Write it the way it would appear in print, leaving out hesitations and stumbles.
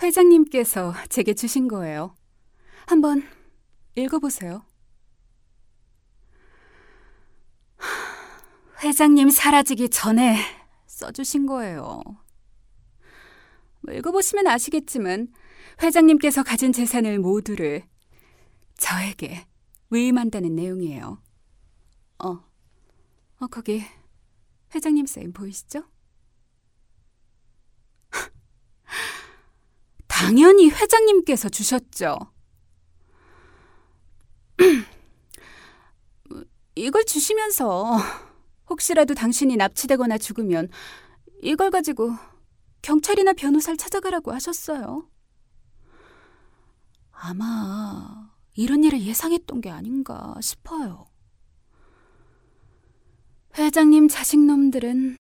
회장님께서 제게 주신 거예요. 한번 읽어보세요. 회장님 사라지기 전에 써주신 거예요. 읽어보시면 아시겠지만 회장님께서 가진 재산을 모두를 저에게 위임한다는 내용이에요. 거기 회장님 사인 보이시죠? 당연히 회장님께서 주셨죠. 이걸 주시면서 혹시라도 당신이 납치되거나 죽으면 이걸 가지고 경찰이나 변호사를 찾아가라고 하셨어요. 아마 이런 일을 예상했던 게 아닌가 싶어요. 회장님 자식놈들은